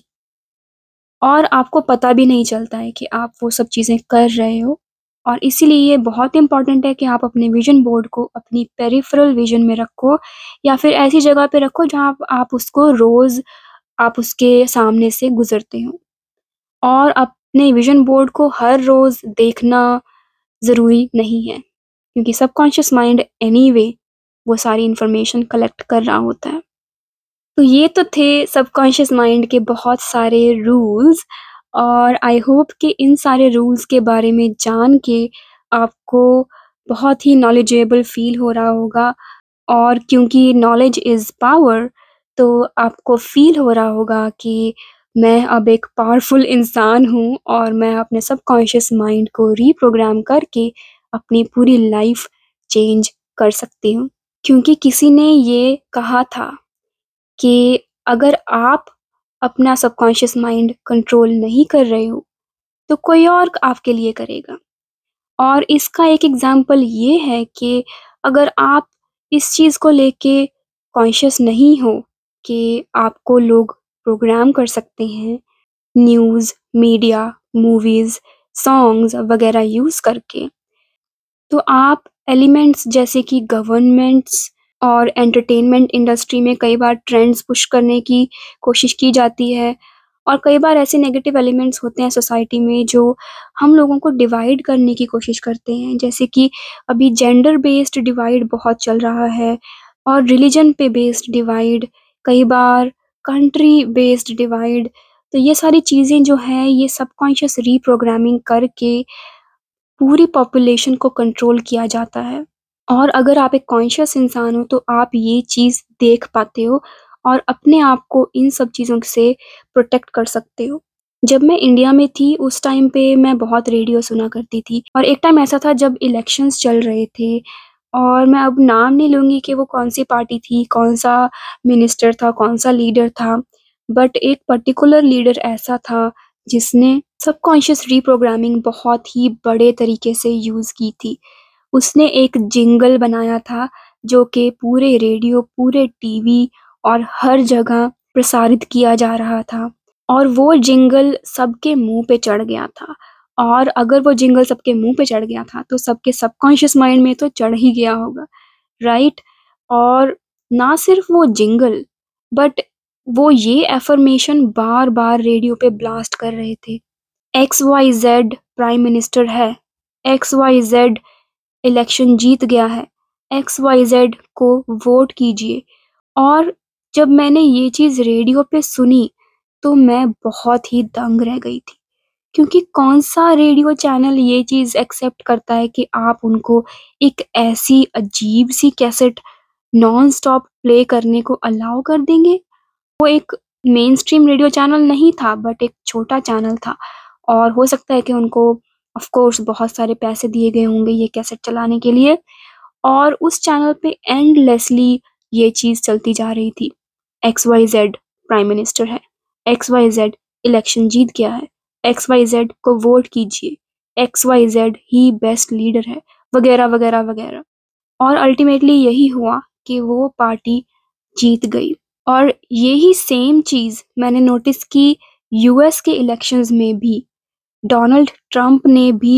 Speaker 1: और आपको पता भी नहीं चलता है कि आप वो सब चीज़ें कर रहे हो और इसीलिए ये बहुत इम्पोर्टेंट है कि आप अपने विज़न बोर्ड को अपनी पेरिफेरल विज़न में रखो या फिर ऐसी जगह पे रखो जहाँ आप आप उसको रोज़ आप उसके सामने से गुज़रते हो। और अपने विज़न बोर्ड को हर रोज़ देखना ज़रूरी नहीं है, क्योंकि सबकॉन्शियस माइंड एनीवे वो सारी इन्फॉर्मेशन कलेक्ट कर रहा होता है। तो ये तो थे सबकॉन्शियस माइंड के बहुत सारे रूल्स और आई होप कि इन सारे रूल्स के बारे में जान के आपको बहुत ही नॉलेजेबल फ़ील हो रहा होगा और क्योंकि नॉलेज इज़ पावर तो आपको फ़ील हो रहा होगा कि मैं अब एक पावरफुल इंसान हूँ और मैं अपने सबकॉन्शियस माइंड को रीप्रोग्राम करके अपनी पूरी लाइफ़ चेंज कर सकती हूँ। क्योंकि किसी ने ये कहा था कि अगर आप अपना सबकॉन्शियस माइंड कंट्रोल नहीं कर रहे हो, तो कोई और आपके लिए करेगा। और इसका एक एग्ज़ाम्पल ये है कि अगर आप इस चीज़ को लेके कॉन्शियस नहीं हो कि आपको लोग प्रोग्राम कर सकते हैं, न्यूज़, मीडिया, मूवीज़, सॉन्ग्स वगैरह यूज़ करके, तो आप एलिमेंट्स जैसे कि गवर्नमेंट्स और एंटरटेनमेंट इंडस्ट्री में कई बार ट्रेंड्स पुश करने की कोशिश की जाती है और कई बार ऐसे नेगेटिव एलिमेंट्स होते हैं सोसाइटी में जो हम लोगों को डिवाइड करने की कोशिश करते हैं। जैसे कि अभी जेंडर बेस्ड डिवाइड बहुत चल रहा है और रिलीजन पे बेस्ड डिवाइड, कई बार कंट्री बेस्ड डिवाइड। तो ये सारी चीज़ें जो हैं ये सबकॉन्शियस रीप्रोग्रामिंग करके पूरी पॉपुलेशन को कंट्रोल किया जाता है। और अगर आप एक कॉन्शियस इंसान हो तो आप ये चीज़ देख पाते हो और अपने आप को इन सब चीज़ों से प्रोटेक्ट कर सकते हो। जब मैं इंडिया में थी उस टाइम पे मैं बहुत रेडियो सुना करती थी और एक टाइम ऐसा था जब इलेक्शंस चल रहे थे और मैं अब नाम नहीं लूँगी कि वो कौन-सी पार्टी थी, कौन-सा मिनिस्टर था, कौन-सा लीडर था, बट एक पर्टिकुलर लीडर ऐसा था जिसने सबकॉन्शियस रीप्रोग्रामिंग बहुत ही बड़े तरीके से यूज़ की थी। उसने एक जिंगल बनाया था जो कि पूरे रेडियो, पूरे टीवी और हर जगह प्रसारित किया जा रहा था और वो जिंगल सबके मुँह पे चढ़ गया था। और अगर वो जिंगल सबके मुँह पे चढ़ गया था तो सबके सबकॉन्शियस माइंड में तो चढ़ ही गया होगा, राइट? और ना सिर्फ वो जिंगल बट वो ये अफ़र्मेशन बार-बार रेडियो पे ब्लास्ट कर रहे थे। X Y Z prime minister है, एक्स वाई ज़ेड इलेक्शन जीत गया है, एक्स वाई ज़ेड को वोट कीजिए। और जब मैंने ये चीज़ रेडियो पे सुनी तो मैं बहुत ही दंग रह गई थी, क्योंकि कौन-सा रेडियो चैनल ये चीज़ एक्सेप्ट करता है कि आप उनको एक ऐसी अजीब-सी कैसेट नॉन स्टॉप प्ले करने को अलाउ कर देंगे? वो एक मेनस्ट्रीम रेडियो चैनल नहीं था बट एक छोटा चैनल था और हो सकता है कि उनको ऑफ कोर्स बहुत सारे पैसे दिए गए होंगे ये कैसेट चलाने के लिए और उस चैनल पे एंडलेसली ये चीज़ चलती जा रही थी। X Y Z prime minister है, एक्स वाई ज़ेड इलेक्शन जीत गया है, एक्स वाई ज़ेड को वोट कीजिए, एक्स वाई ज़ेड ही बेस्ट लीडर है, वगैरह, वगैरह, वगैरह। और अल्टीमेटली यही हुआ कि वो पार्टी जीत गई। और यही सेम चीज़ मैंने नोटिस की यूएस के इलेक्शंस में भी। डोनाल्ड ट्रंप ने भी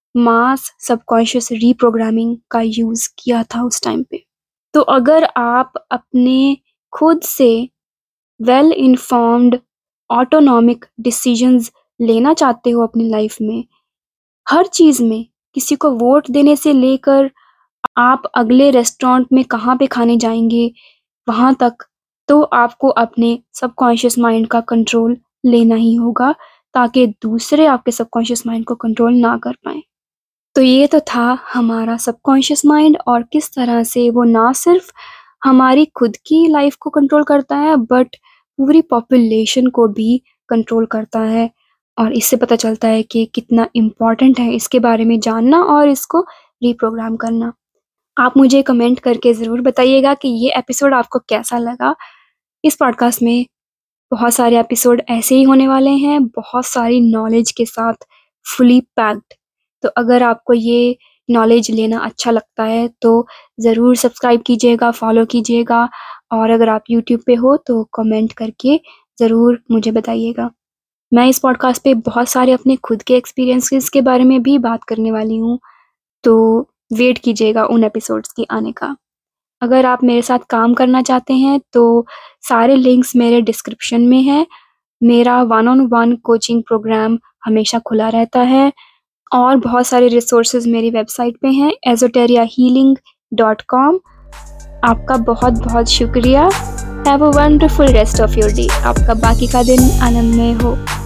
Speaker 1: मास सबकॉन्शियस रीप्रोग्रामिंग का यूज़ किया था उस टाइम पे। तो अगर आप अपने खुद से वेल इन्फॉर्म्ड ऑटोनॉमिक डिसीजंस लेना चाहते हो अपनी लाइफ में, हर चीज़ में, किसी को वोट देने से लेकर आप अगले रेस्टोरेंट में कहाँ पे खाने जाएँगे, वहाँ तक, तो आपको अपने सबकॉन्शियस माइंड का कंट्रोल लेना ही होगा ताकि दूसरे आपके सबकॉन्शियस माइंड को कंट्रोल ना कर पाएँ। तो ये तो था हमारा सबकॉन्शियस माइंड और किस तरह से वो ना सिर्फ हमारी खुद की लाइफ को कंट्रोल करता है बट पूरी पॉपुलेशन को भी कंट्रोल करता है। और इससे पता चलता है कि कितना इम्पोर्टेंट है इसके बारे में जानना और इसको रीप्रोग्राम करना। आप मुझे कमेंट करके ज़रूर बताइएगा कि ये एपिसोड आपको कैसा लगा। इस पॉडकास्ट में बहुत सारे एपिसोड ऐसे ही होने वाले हैं, बहुत सारी नॉलेज के साथ फुली पैक्ड। तो अगर आपको ये नॉलेज लेना अच्छा लगता है तो ज़रूर सब्सक्राइब कीजिएगा, फॉलो कीजिएगा और अगर आप यूट्यूब पे हो तो कमेंट करके ज़रूर मुझे बताइएगा। मैं इस पॉडकास्ट पे बहुत सारे अपने खुद के एक्सपीरियंसेस के बारे में भी बात करने वाली हूँ, तो वेट कीजिएगा उन एपिसोड्स के आने का। अगर आप मेरे साथ काम करना चाहते हैं तो सारे लिंक्स मेरे डिस्क्रिप्शन में हैं। मेरा one on one coaching program हमेशा खुला रहता है और बहुत सारे रिसोर्सेज मेरी वेबसाइट पे हैं एज़ोटेरिया हीलिंग डॉट कॉम। आपका बहुत बहुत शुक्रिया। Have a wonderful rest of your day. आपका बाकी का दिन आनंदमय हो।